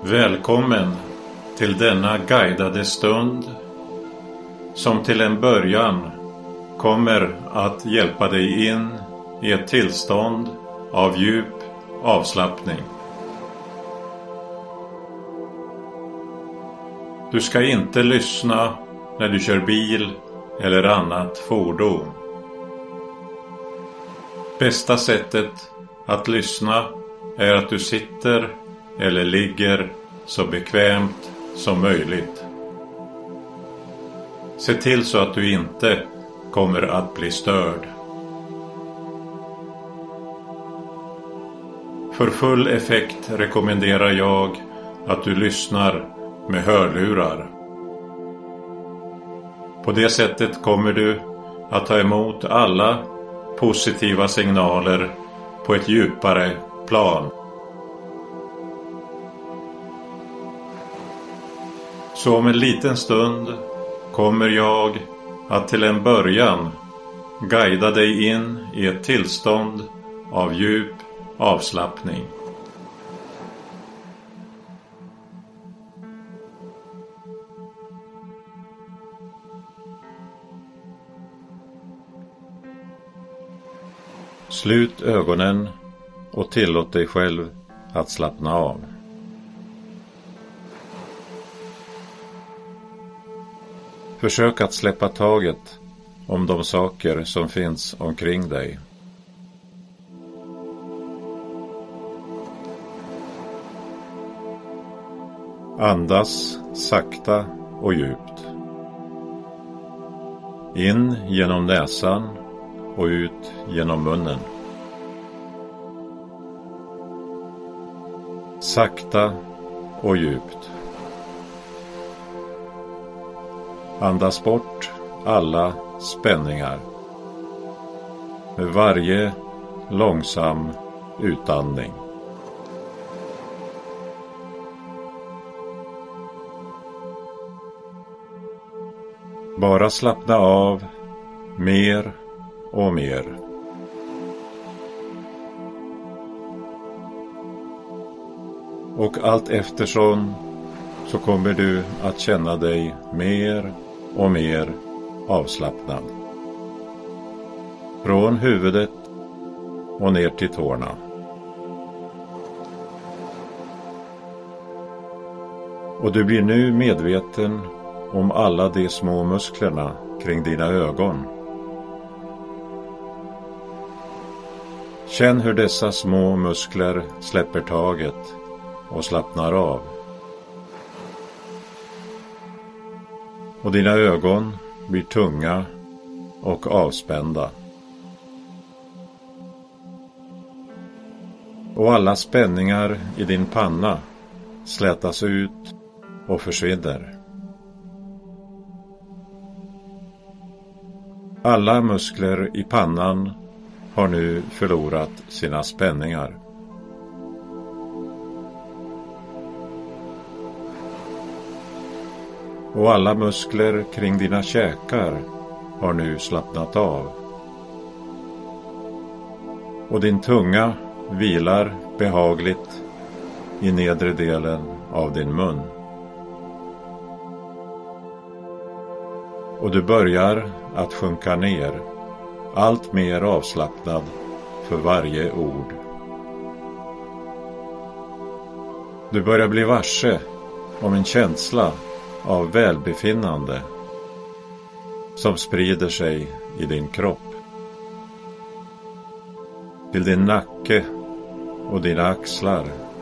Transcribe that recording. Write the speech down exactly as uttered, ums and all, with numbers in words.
Välkommen till denna guidade stund som till en början kommer att hjälpa dig in i ett tillstånd av djup avslappning. Du ska inte lyssna när du kör bil eller annat fordon. Bästa sättet att lyssna är att du sitter eller ligger så bekvämt som möjligt. Se till så att du inte kommer att bli störd. För full effekt rekommenderar jag att du lyssnar med hörlurar. På det sättet kommer du att ta emot alla positiva signaler på ett djupare plan. Så om en liten stund kommer jag att till en början guida dig in i ett tillstånd av djup avslappning. Slut ögonen och tillåt dig själv att slappna av. Försök att släppa taget om de saker som finns omkring dig. Andas sakta och djupt. In genom näsan och ut genom munnen. Sakta och djupt. Andas bort alla spänningar med varje långsam utandning. Bara slappna av mer och mer. Och allt eftersom så kommer du att känna dig mer och mer avslappnad. Från huvudet och ner till tårna. Och du blir nu medveten om alla de små musklerna kring dina ögon. Känn hur dessa små muskler släpper taget och slappnar av. Och dina ögon blir tunga och avspända. Och alla spänningar i din panna slätas ut och försvinner. Alla muskler i pannan har nu förlorat sina spänningar. Och alla muskler kring dina käkar har nu slappnat av. Och din tunga vilar behagligt i nedre delen av din mun. Och du börjar att sjunka ner, allt mer avslappnad för varje ord. Du börjar bli varse om en känsla av välbefinnande som sprider sig i din kropp. Till din nacke och dina axlar